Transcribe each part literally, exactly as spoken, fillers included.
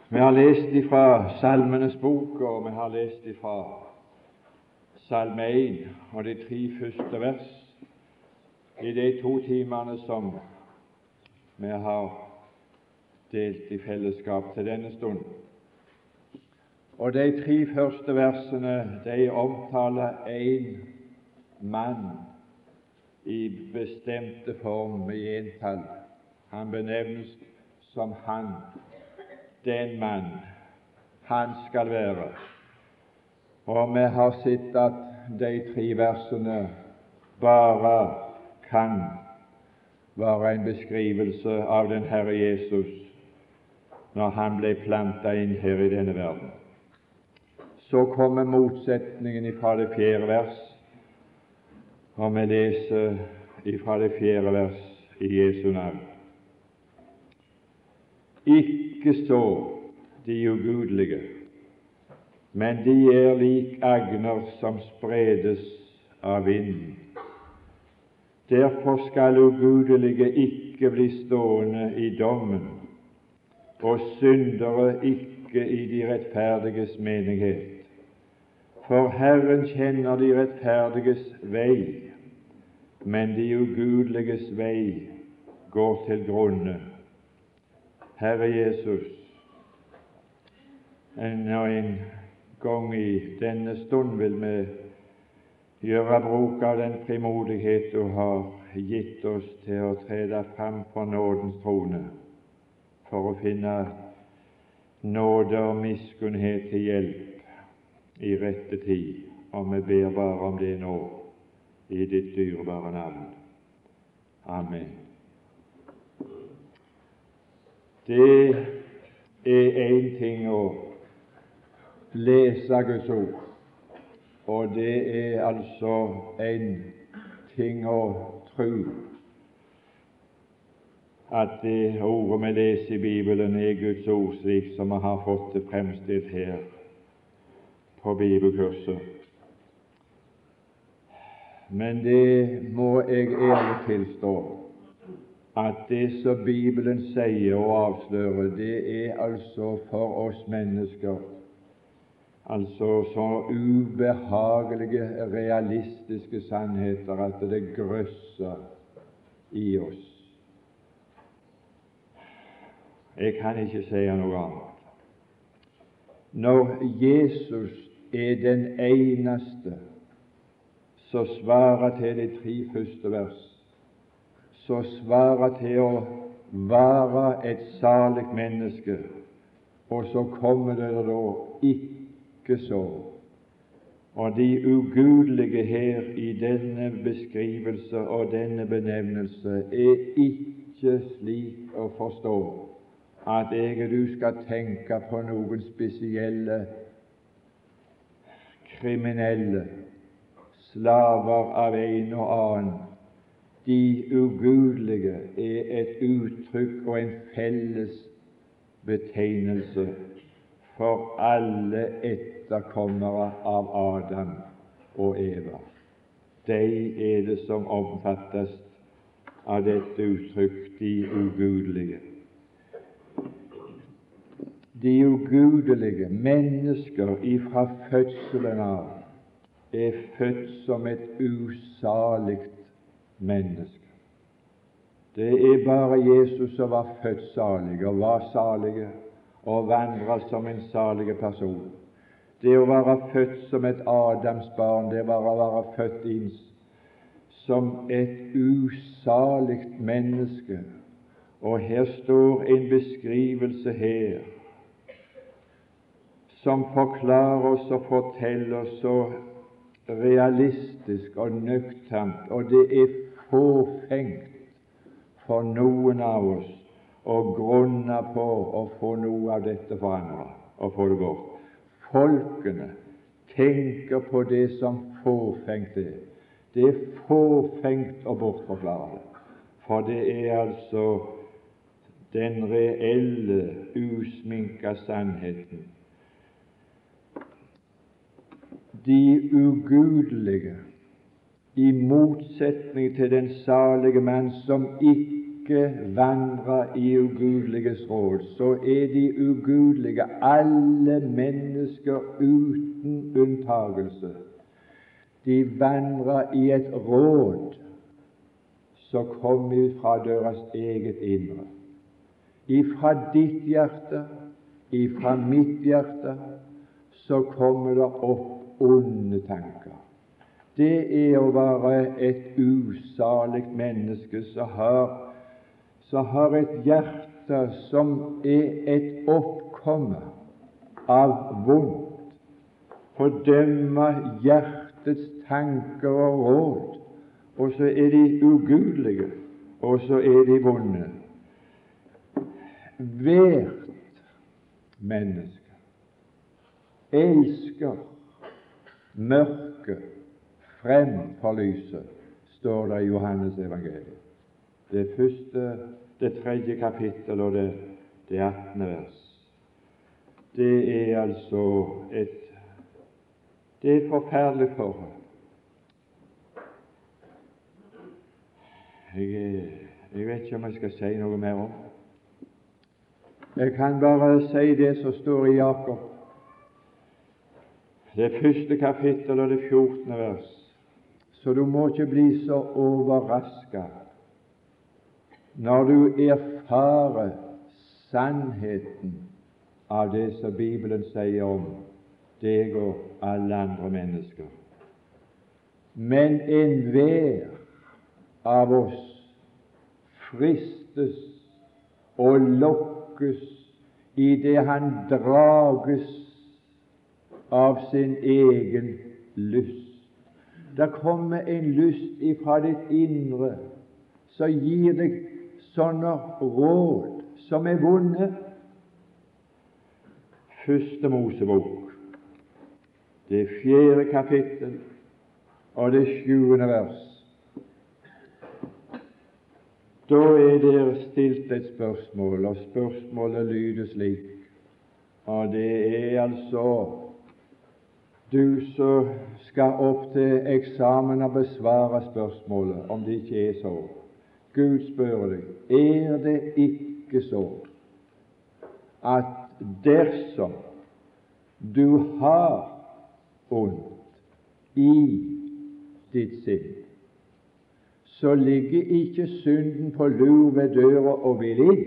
Vi har lest ifra Salmenes bok, og vi har lest ifra Salme én og de tre første vers i de to timene som vi har delt i fellesskap til denne stund. Og de tre første versene, de omtaler en mann i bestemte form, i entall. Han benevnes som han. Den mann, han skal være. Og vi har sett at de tre versene bare kan være en beskrivelse av den Herre Jesus når han ble plantet inn her i denne verden. Så kommer motsetningen fra det fjerde vers, og vi leser fra det fjerde vers i Jesu navn. Ikke så de ugudelige, men de er lik agner som spredes av vinden. Derfor skal ugudelige ikke bli stående i dommen, og syndere ikke i de rettferdiges menighet. For Herren kjenner de rettferdiges vei, men de ugudeliges vei går til grunne. Herre Jesus, enda en gang i denne stund vil vi gjøre bruk av den frimodighet du har gitt oss til å trede fram for nådens trone, for å finne nåde og miskunnhet til hjelp i rette tid, og vi ber bare om det nå, i ditt dyrebare navn. Amen. Det er en ting å lese Guds ord, og det er altså en ting å tro at det ordet vi leser i Bibelen er Guds ord, slik som vi har fått det fremstilt her på bibelkurset. Men det må jeg ærlig tilstå, at det som Bibelen sier og avslører, det er altså for oss mennesker altså så ubehagelige, realistiske sannheter at det grøsser i oss. Jeg kan ikke si noe annet. Når Jesus er den eneste som svarer til de tre første vers, så svarer til å være et salig menneske, og så kommer det da ikke så. Og de ugudelige her i denne beskrivelse og denne benevnelse er ikke slik å forstå at jeg og du skal tenke på noen spesielle kriminelle, slaver av en og annen. De ugudelige er et uttrykk og en felles betegnelse for alle etterkommere av Adam og Eva. De er det som omfattes av dette uttrykk, de ugudelige. De ugudelige mennesker ifra fødselen av er født som et usaligt menneske. Det er bare Jesus som var født salig, og var salig, og vandret som en salig person. Det å være født som et Adams barn, det var å være født inn som et usaligt menneske. Og her står en beskrivelse her som forklarer oss og forteller oss så realistisk og nøkternt, og det er fåfengt for noen av oss å grunne på å få noe av dette forandret og få det bort. Folkene tenker på det som fåfengt er. Det er fåfengt å bortforklare det, for det er altså den reelle, usminka sannheten. De ugudelige, i motsetning til den salige mann som ikke ikke vandrer i ugudeliges råd, så er de ugudelige alle mennesker uten unntagelse. De vandrer i et råd som kommer ut fra deres eget indre. Ifra ditt hjerte, ifra mitt hjerte, så kommer det opp onde tanker. Det er å være et usalig menneske som har, som har et hjerte som er et oppkomme av vondt, fordømme hjertets tanker og råd, og så er de ugudelige, og så er de vonde. Hvert menneske elsker mørket fremfor lyset, står det i Johannes evangeliet. Det første, det tredje kapittel og det, det attende vers. Det er altså et, det er et forferdelig forhold. Jeg, jeg vet ikke om jeg skal si noe mer om. Jeg kan bare si det som står i Jakob, det første kapittel og det fjortende vers. Så du må ikke bli så overrasket når du erfarer sannheten av det som Bibelen sier om deg og alle andre mennesker. Men enhver av oss fristes og lokkes i det han drages av sin egen lyst. Det kommer en lyst ifra ditt indre som gir deg sånne råd som er vonde. Første Mosebok, det fjerde kapittel og det sjuende vers. Da er der stilt et spørsmål, og spørsmålet lyder slik, og det er altså du som skal opp til eksamen og besvare spørsmålet, om det ikke er så. Gud spør deg, er det ikke så at dersom du har ondt i ditt sinn, så ligger ikke synden på lur ved døra og vil inn,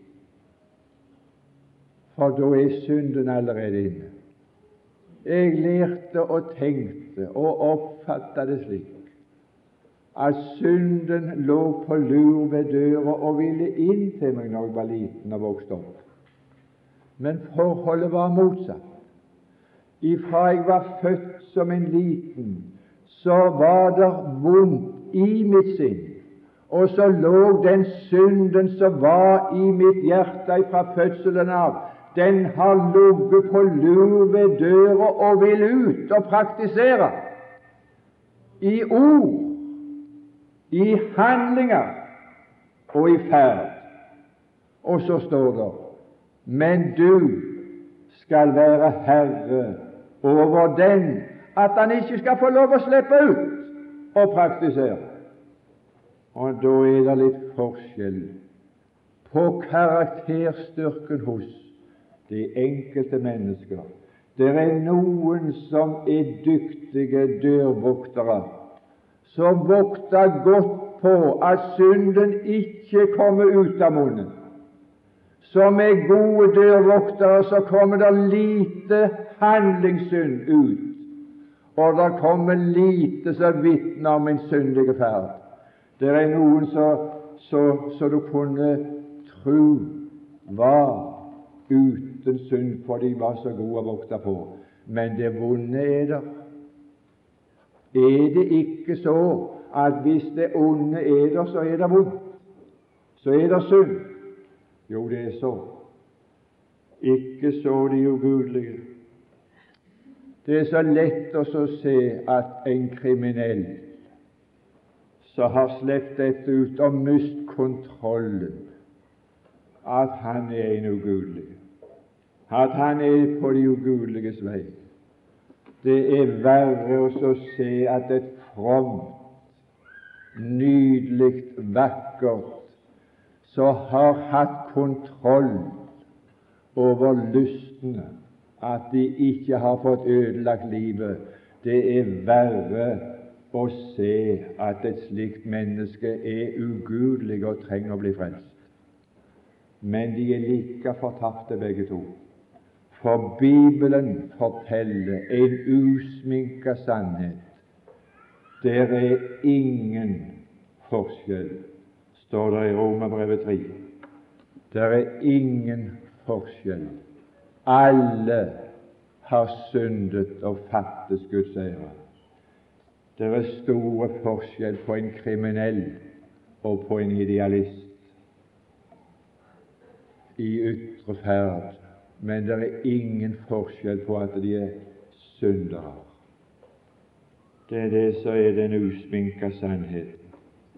for da er synden allerede inne. Jeg lærte og tenkte og oppfattet det slik at synden lå på lur ved døra og ville inn til meg når jeg var liten og vokste opp. Men forholdet var motsatt. Ifra jeg var født som en liten, så var det vondt i mitt sinn, og så lå den synden som var i mitt hjerte fra fødselen av, den har ligget på lur ved døra og vil ut og praktisere i ord, i handlinger og i ferd. Og så står det, men du skal være herre over den, at han ikke skal få lov å slippe ut og praktisere. Og da er det litt forskjell på karakterstyrken hos de enkelte mennesker. Det er noen som er dyktige dørvoktere, som vokter godt på at synden ikke kommer ut av munnen. Som er gode dørvoktere, så kommer det lite handlingssynd ut, og det kommer lite som vitner om en syndig ferd. Det er noen som du kunne tro var uten synd, for de var så gode å vokte på. Men det vonde er der. Er det ikke så at hvis det onde er der, så er det vondt? Så er det synd? Jo, det er så. Ikke så de ugudelige. Det er så lett å se at en kriminell som har sluppet dette ut og mist kontrollen, at han er en ugudelig, at han er på de ugudeliges vei. Det er verre å se at et fromt, nydelig, vakkert, som har hatt kontroll over lystene, at de ikke har fått ødelagt livet. Det er verre å se at et slikt menneske er ugudelig og trenger å bli frelst. Men de er like fortapte begge to. For Bibelen forteller en usminka sannhet. Der er ingen forskjell, står det i Romerbrevet tre. Der er ingen forskjell. Alle har syndet og fattes Guds ære. Det er store forskjell på en kriminell og på en idealist i ytre ferd, men det er ingen forskjell på at de er syndere. Det er det som er den usminka sannheten.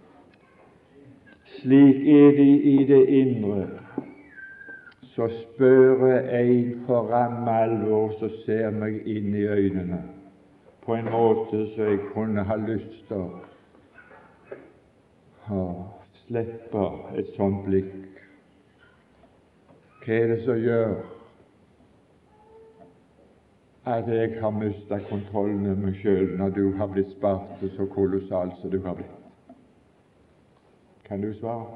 Slik er de i det indre. Så spør jeg en for ramme alvor som ser meg inn i øynene på en måte så jeg kunne ha lyst til å slippe et sånt blikk. Hva er det som gjør at jeg har mistet kontrollen med meg selv når du har blitt spart så kolossalt som du har blitt? Kan du svare?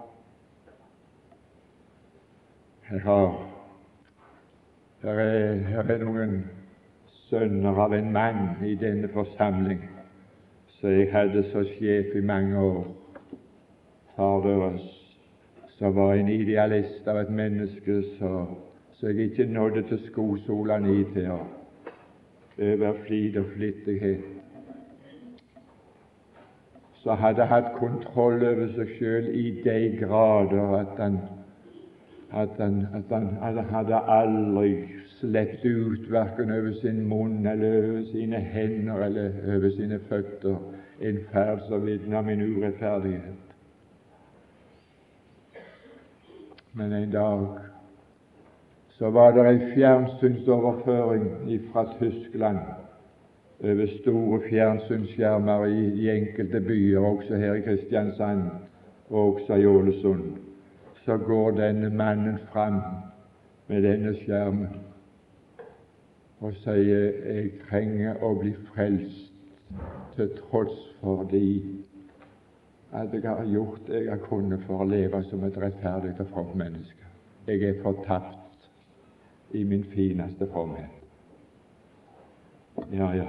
Jeg har her er, her er noen sønner av en mann i denne forsamling så jeg hadde så sjef i mange år. Far deres, som var en idealist av et menneske så, så jeg ikke nådde til skosolene i til å over flid og flittighet. Så hadde hatt kontroll over seg selv i de grader at han at han, at han, at han hadde aldri slept ut hverken over sin munn eller over sine hender eller over sine føtter en ferd som vitner om en urettferdighet. Men en dag så var det en fjernsynsoverføring fra Tyskland over store fjernsynsskjermer i, i enkelte byer, også her i Kristiansand og også i Ålesund. Så går denne mannen fram med denne skjermen og sier jeg trenger å bli frelst til tross for de at jeg har gjort det jeg kunne for å leve som et rettferdig og fromt menneske. Jeg er fortapt i min fineste fromhet. Ja, ja.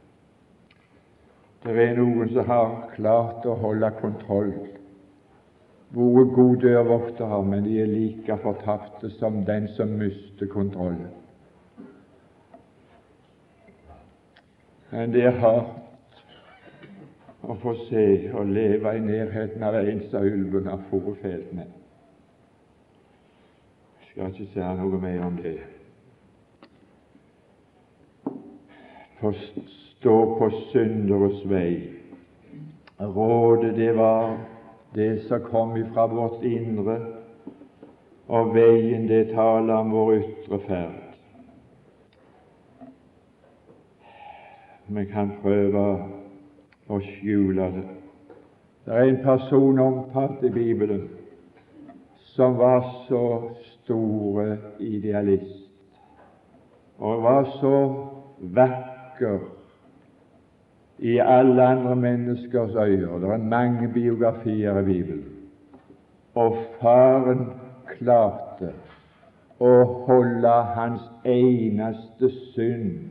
Det er noen som har klart å holde kontroll, vært gode dørvoktere, men de er like fortapte som den som mister kontrollen. Men det er hardt å få se og leve i nærheten av en som ulven har forfelt med. Jeg skal ikke si noe mer om det. Forstå på synderes vei. Rådet det var det som kom ifra vårt indre, og veien det taler om vår ytre ferd. Vi kan prøve å skjule det. Det er en person omtalt i Bibelen som var så store idealist og var så vakker i alle andre menneskers øyne. Det er mange biografier i Bibelen. Og faren klarte å holde hans eneste synd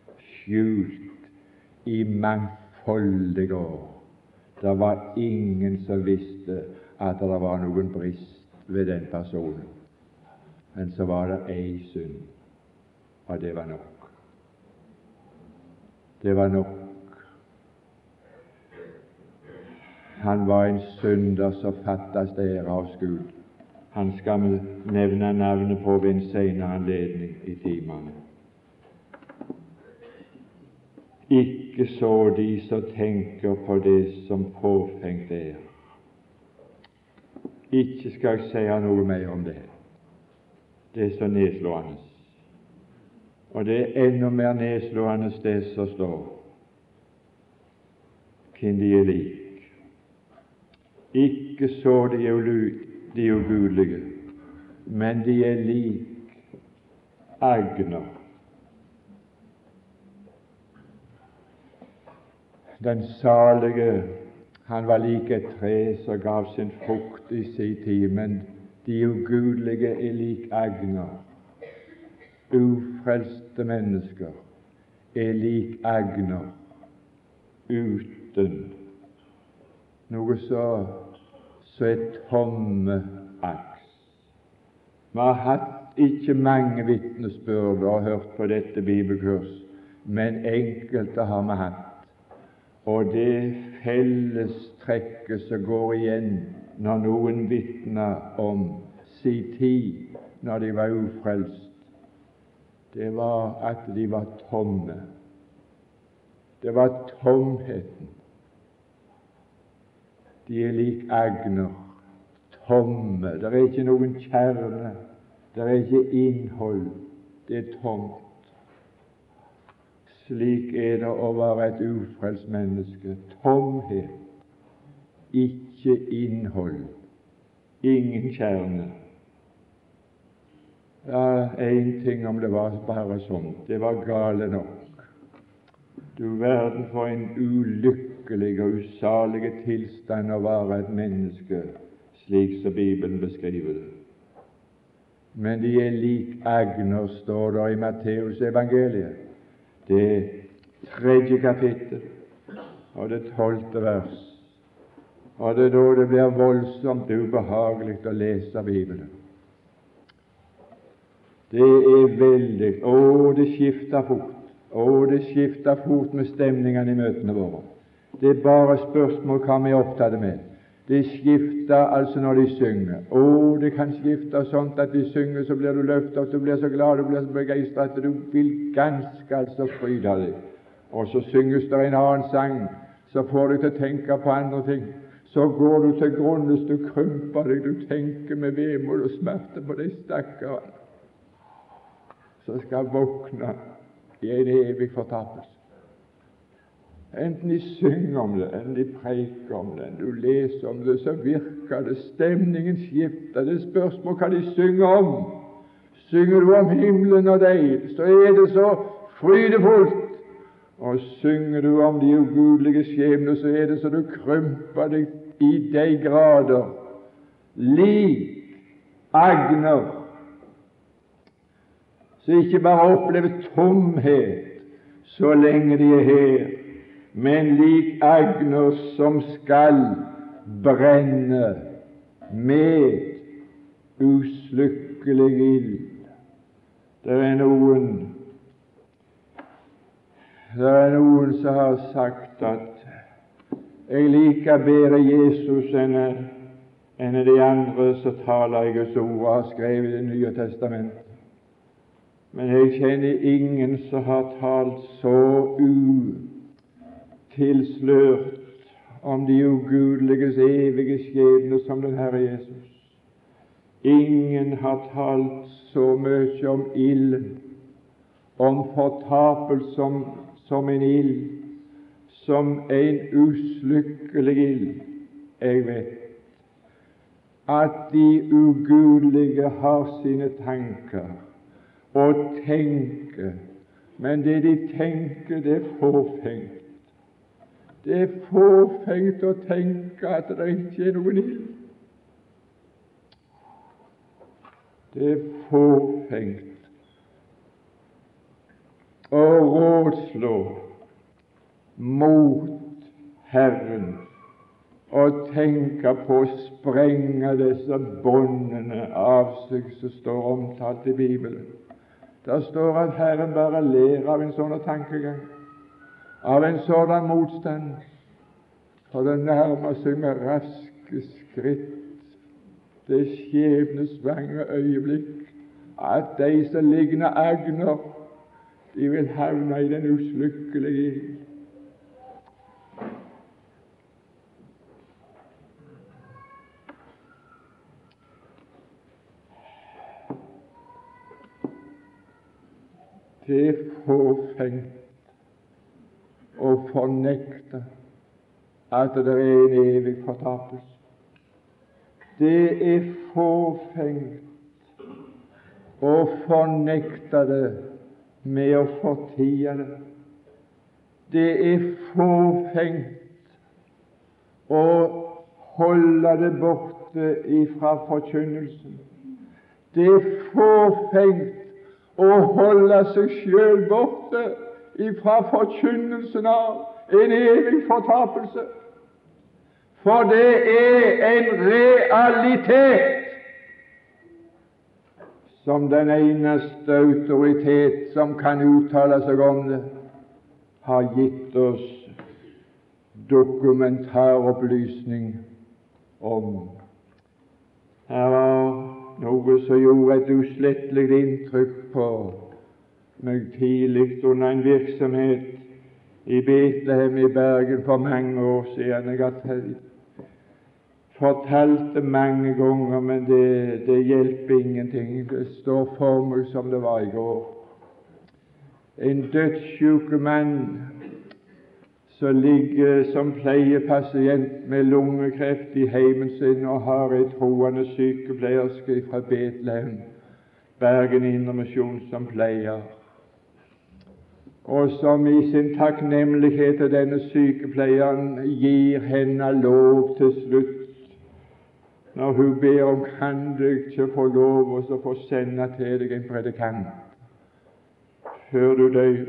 skjult i mangfoldige år. Det var ingen som visste at det var noen brist ved den personen. Men så var det ei synd, og det var nok. Det var nok. Han var en synder som fattes ære hos Gud. Han skal vi nevne navnet på ved en senere anledning i timene. Ikke så de som tenker på det som påfengt er. Ikke skal jeg si noe mer om det. Det er så nedslående. Og det er enda mer nedslående det som står hvem de er lik. Ikke så de de ugudelige, men de er lik agner. Den salige, han var lik et tre som gav sin frukt i sin tid, men de ugudelige er lik agner. Ufrelste mennesker er lik agner uten noe så så er tomme aks. Vi har hatt ikke mange vitnesbyrd og hørt på dette bibelkurs, men enkelte har vi hatt. Og det fellestrekket som går igjen når noen vitner om sin tid, når de var ufrelst, det var at de var tomme. Det var tomheten. De er lik agner, tomme. Det er ikke noen kjerne, det er ikke innhold, det er tomt. Slik er det å være et ufrelst menneske. Tomhet, ikke innhold, ingen kjerne. Ja, én ting om det var bare sånn, det var gale nok. Du verden for en ulykkelig og usalig tilstand å være et menneske, slik som Bibelen beskriver det. Men de er lik agner, står det i Matteus evangeliet, det tredje kapittel og det tolvte vers. Og det er da det blir voldsomt ubehagelig å lese Bibelen. Det er veldig. Å, det skifter fort. Å, det skifter fort med stemningene i møtene våre. Det er bare spørsmål hva vi er opptatt med. Det skifter altså når de synger. Å, det kan skifte sånn at de synger, så blir du løftet opp, du blir så glad, du blir så begeistret at du vil ganske altså fryde deg. Og så synges det en annen sang, så får du til å tenke på andre ting. Så går du til grunnes, du krymper deg, du tenker med vemod og smerte på de stakkarene som skal våkne i en evig fortapelse. Enten de synger om det, enten de preker om det, enten du leser om det, så virker det, stemningen skifter. Det er spørsmål hva de synger om. Synger du om himmelen og deg, så er det så frydefullt. Og synger du om de ugudelige skjebner, så er det så du krymper deg i de grader. Lik agner, så ikke bare opplever tomhet så lenge de er her, men lik agner som skal brenne med uslukkelig ild. Det er noen det er noen som har sagt at jeg liker bedre Jesus enn enn de andre som taler i Guds ord og har skrevet Det nye testamentet. Men jeg kjenner ingen som har talt så utilslørt om de ugudeliges evige skjebne som den Herre Jesus. Ingen har talt så mye om ilden, om fortapelse som, som en ild, som en uslykkelig ild. Jeg vet at de ugudelige har sine tanker og tenker, men det de tenker, det er fåfengt. Det er fåfengt å tenke at det ikke er noen ild. Det er fåfengt å rådslå mot Herren og tenke på å sprenge disse båndene av seg som står omtalt i Bibelen. Der står at Herren bare ler av en sånn tankegang, av en sådan motstand, for det nærmer seg med raske skritt det skjebnesvange øyeblikk at de som ligner agner, de vil havne i den uslykkelige ild. Det er fåfengt å fornekte at det er en evig fortapelse. Det er fåfengt å fornekte det med å fortie det. Det er fåfengt å holde det borte ifra forkynnelsen. Det er fåfengt å holde seg sjøl borte ifra forkynnelsen av en evig fortapelse. For det er en realitet som den eneste autoritet som kan uttale seg om det, har gitt oss dokumentaropplysning om. Her var noe som gjorde et uslettelig inntrykk på meg tidlig under en virksomhet i Betlehem i Bergen for mange år siden. Jeg har fortalt det mange ganger, men det, det hjelper ingenting. Det står for meg som det var i går. En dødssyk mann som ligger som pleiepasient med lungekreft i heimen sin og har en troende sykepleierske fra Betlehem, Bergen Indremisjon, som pleier, og som i sin takknemlighet til denne sykepleieren gir henne lov til slutt, når hun ber om kan du ikke få lov å få sende til deg en predikant før du dør.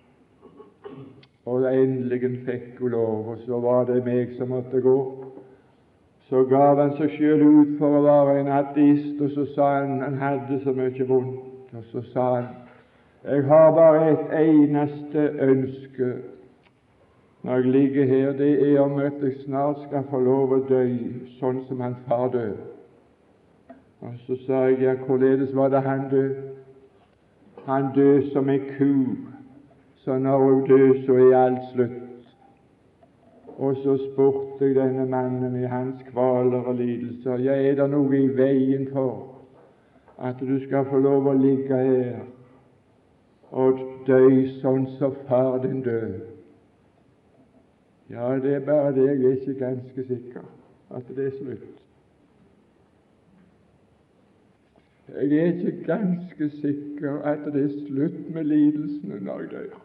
Og endelig fikk hun lov, og så var det meg som måtte gå. Så gav han seg selv ut for å være en ateist, og så sa han han hadde så mye vondt, og så sa han jeg har bare et eneste ønske når jeg ligger her, det er om at jeg snart skal få lov å dø sånn som han far døde. Og så sa jeg, ja, hvorledes var det han døde? Han døde som en ku, så når hun døde, så er alt slutt. Og så spurte jeg denne mannen i hans kvaler og lidelser, ja, er det noe i veien for at du skal få lov å ligge her og dø sånn som far din døde? Ja, det er bare det, jeg er ikke ganske sikker at det er slutt. Jeg er ikke ganske sikker at det er slutt med lidelsene når jeg dør.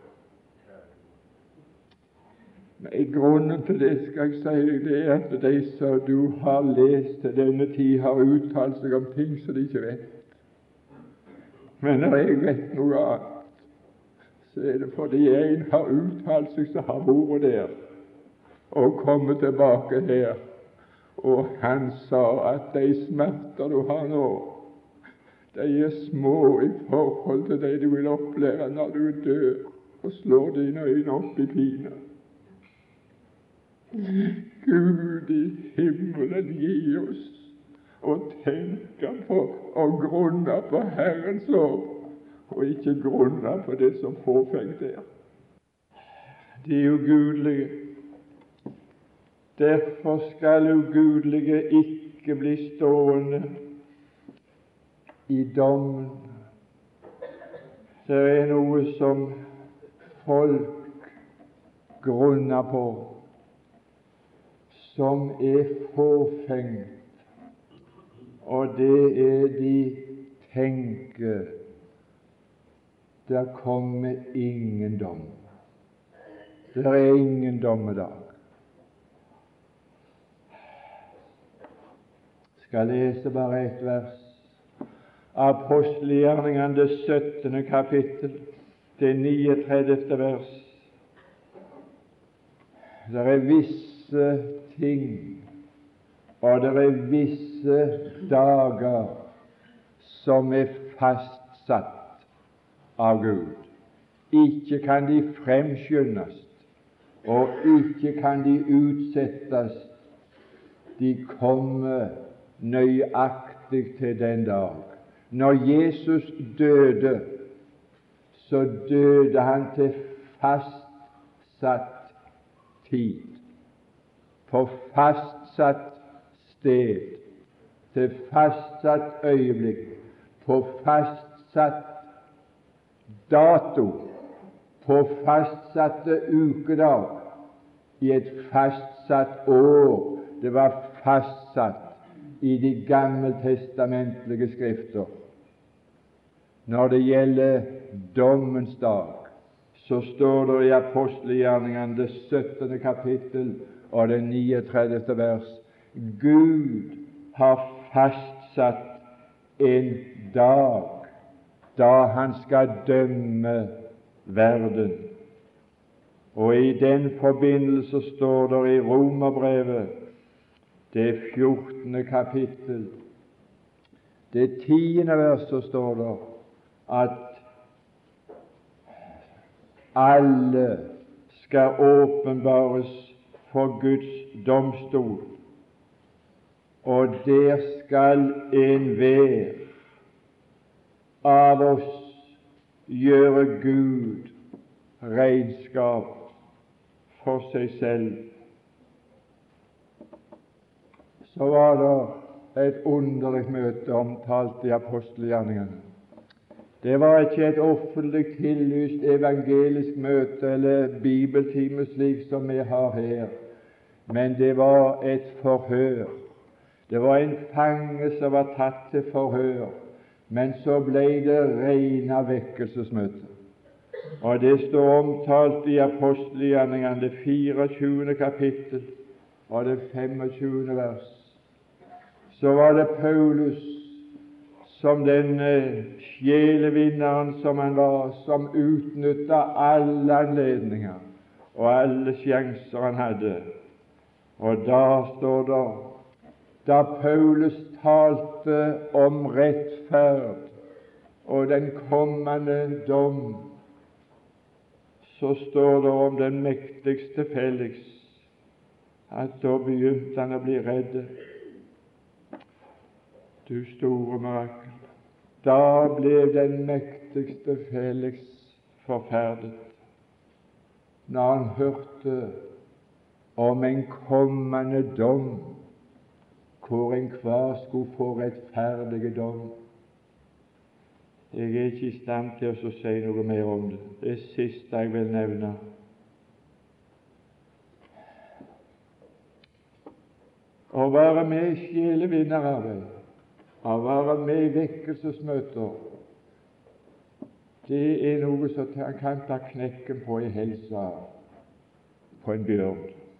Men grunnen til det skal jeg si, det er at de som du har lest til denne tid, har uttalt seg om ting som de ikke vet. Men når jeg vet noe annet, så er det fordi en har uttalt seg som har vært der og komme tilbake her, og han sa at de smerter du har nå, de er små i forhold til det du vil oppleve når du dør og slår dine øyne opp i pine. Gud i himmelen, gi oss å tenke på og grunne på Herrens lov, og ikke grunne på det som fåfengt er. De ugudelige. Derfor skal ugudelige ikke bli stående i dommen. Det er noe som folk grunner på, som er fåfengt, og det er de tenker der kommer ingen dom. Det er ingen dommedag. Jeg skal lese bare et vers. Apostelgjerningene, det syttende kapittel, det niogtredivte vers. Det er visse ting, og det er visse dager som er fastsatt av Gud. Ikke kan de fremskyndes, og ikke kan de utsettes. De kommer nøyaktig til den dag. Når Jesus døde, så døde han til fastsatt tid, på fastsatt sted, til fastsatt øyeblikk, på fastsatt dato, på fastsatte ukedag, i et fastsatt år. Det var fastsatt i de gammeltestamentlige skrifter. Når det gjelder dommens dag, så står det i apostelgjerningene det syttende kapittel og det niogtredivte vers: Gud har fastsatt en dag da Han skal dømme verden. Og i den forbindelse står det i Romerbrevet, det fjortende kapittel, det tiende verset, står det at alle skal åpenbares for Guds domstol, og der skal enhver av oss gjøre Gud regnskap for seg selv. Så var det et underlig møte omtalt i apostelgjerningene. Det var ikke et offentlig tillyst evangelisk møte eller bibeltime slik som vi har her, men det var et forhør. Det var en fange som var tatt til forhør, men så ble det rene vekkelsesmøte. Og det står omtalt i apostelgjerningene, det fireogtjuende kapittel og det femogtjuende vers. Så var det Paulus, som den sjelevinneren som han var, som utnytta alle anledninger og alle sjanser han hadde. Og da står det, da Paulus talte om rettferd og den kommende dom, så står det om den mektigste Felix at da begynte han å bli redd. Du store mirakel. Da ble den mektigste Felix forferdet når han hørte om en kommende dom, hvor enhver skulle få rettferdige dom. Jeg er ikke i stand til å si noe mer om det. Det siste jeg vil nevne. Å være med i sjelevinnerarbeid, å være med i vekkelsesmøter, det er noe som kan ta knekken på i helsa på en bjørn.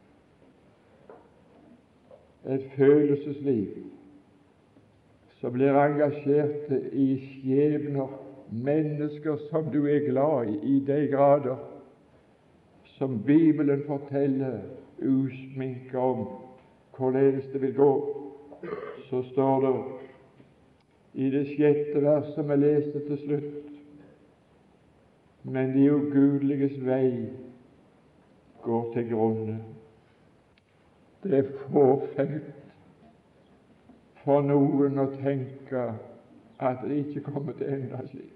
Et følelsesliv som blir engasjert i skjebner, mennesker som du er glad i, i de grader som Bibelen forteller usminket om hvorledes det vil gå. Så står det i det sjette vers som jeg leste til slutt: men de ugudeliges vei går til grunne. Det er fåfengt for noen å tenke at det ikke kommer til enda slik.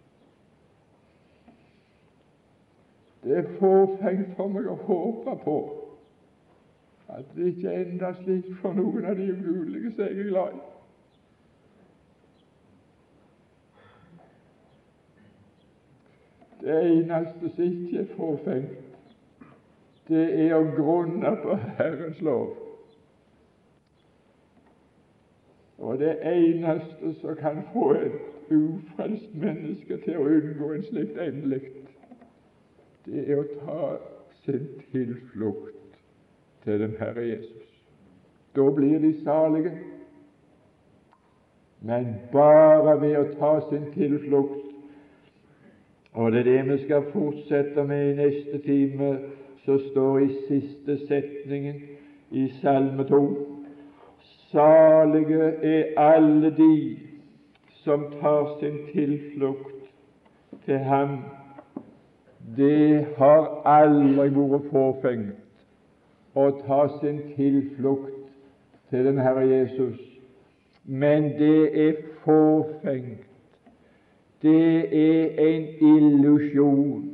Det er fåfengt for meg å håpe på at det ikke enda slik for noen av de ugudelige som jeg er glad i. Det eneste som ikke er fåfengt, det er å grunne på Herrens lov. Og det eneste som kan få et ufrelst menneske til å unngå en slikt endelikt, det er å ta sin tilflukt til den Herre Jesus. Da blir de salige, men bare ved å ta sin tilflukt. Og det er det vi skal fortsette med i neste time, som står i siste setningen i Salme to. Salige er alle de som tar sin tilflukt til Ham. Det har aldri vært fåfengt å ta sin tilflukt til den Herre Jesus, men det er fåfengt. Det er en illusjon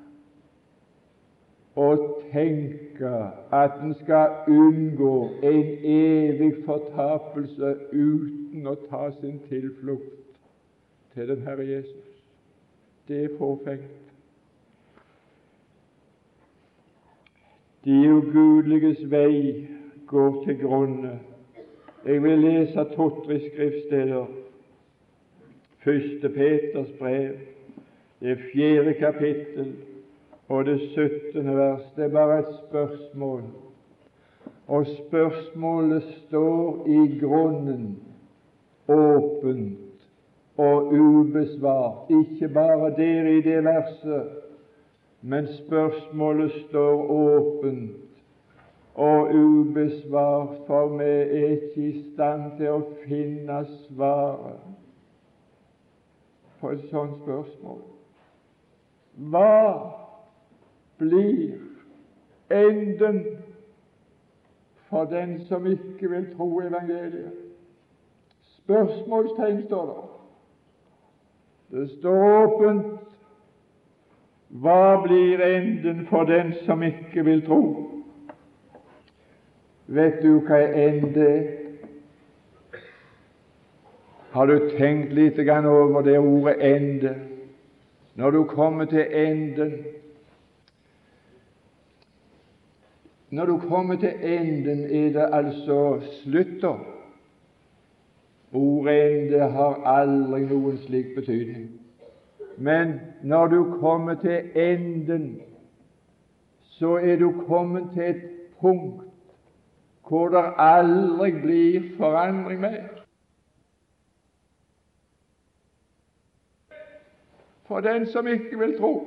å tenke at en skal unngå en evig fortapelse uten å ta sin tilflukt til den Herre Jesus. Det er fåfengt. De ugudeliges vei går til grunne, Jeg vil lese to-tre skriftsteder. Første Peters brev, det fjerde kapittel og det syttende vers. Det er bare et spørsmål, og spørsmålet står i grunnen åpent og ubesvart. Ikke bare der i det verset, men spørsmålet står åpent og ubesvart, for vi er ikke i stand til å finne svaret på et sånt spørsmål. Hva blir enden for den som ikke vil tro evangeliet? Spørsmålstegn står det. Det står åpent. Hva blir enden for den som ikke vil tro? Vet du hva ende er? Har du tenkt litt over det ordet ende? Når du kommer til enden Når du kommer til enden, er det altså slutter. Ordet ende har aldri noen slik betydning. Men når du kommer til enden, så er du kommet til et punkt hvor det aldri blir forandring mer. For den som ikke vil tro.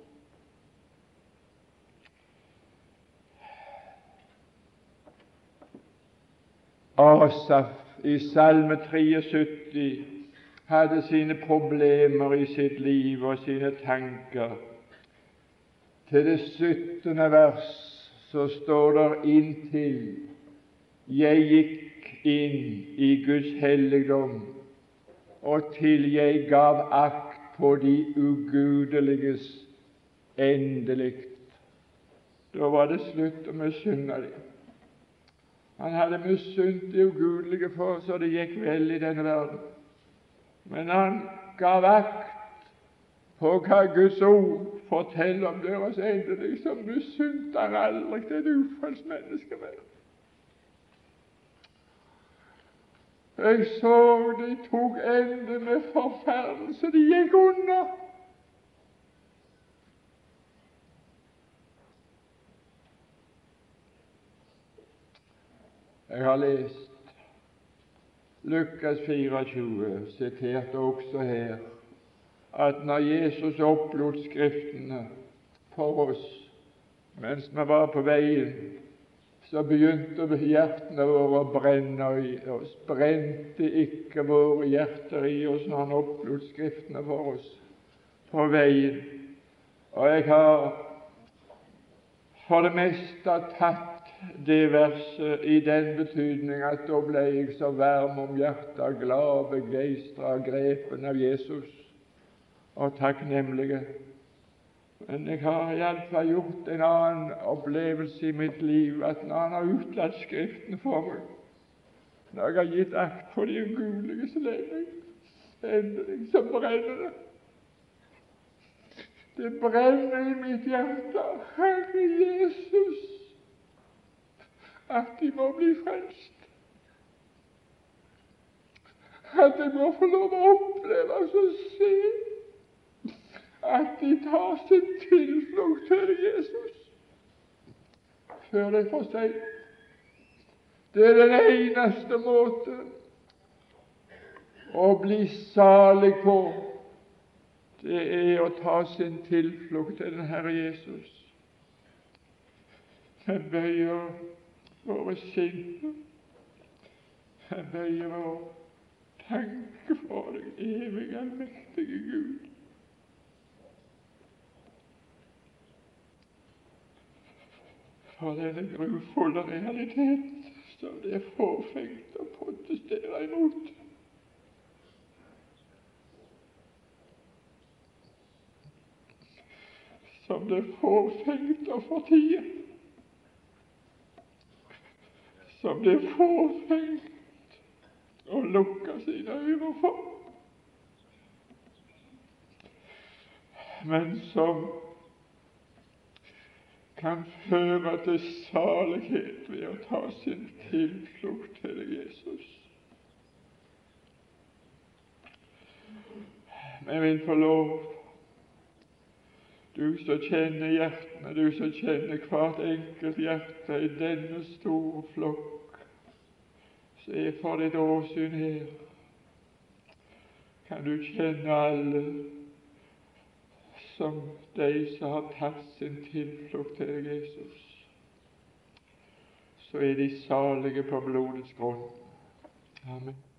Asaf i Salme syttitre hadde sine problemer i sitt liv og sine tanker. Til det syttende vers så står det: inntil jeg gikk inn i Guds helligdom, og til jeg gav akt på de ugudeliges endelikt. Da var det slutt å misunne dem. Han hadde misunt de ugudelige for så det gikk vel i denne verden. Men han gav akt på hva Guds ord forteller om deres endelig, så misunte han aldri til et ufallsmenneske mer. Jeg så de tok ende med forferdelse, de gikk under. Jeg har lest Lukas tjuefire, sitert også her, at når Jesus opplot Skriftene for oss mens vi var på veien, så begynte hjertene våre å brenne i oss. Brente ikke våre hjerter i oss når han opplot Skriftene for oss på veien? Og jeg har for det meste tatt det verset i den betydning at da ble jeg så varm om hjertet, glad, begeistret, grepen av Jesus og takknemlige. Men jeg har iallfall gjort en annen opplevelse i mitt liv, at når han har utlatt Skriften for meg, når jeg har gitt akt på de ugudeliges ledning, endelig så brenner det. Det brenner i mitt hjerte, Herre Jesus, at de må bli frelst, at de må få lov å oppleve og se at de tar sin tilflukt til Jesus før det er for sent. Det er den eneste måten å bli salig på. Det er å ta sin tilflukt til den Herre Jesus. Jeg bøyer våre sinn, jeg bøyer vår tanke for deg, evig allmektige Gud. For denne grufulle realitet som det er fåfengt å protestere imot. Som det er fåfengt å fortie. Som det er fåfengt å lukke sine øyne for. Men som kan føre til salighet ved å ta sin tilflukt til deg, Jesus. Vi vil få lov, du som kjenner hjertene, du som kjenner hvert enkelt hjerte i denne store flokk, se for ditt åsyn her, kan du kjenne alle som de som har tatt sin tilflukt til deg, Jesus. Så er de salige på blodets grunn. Amen.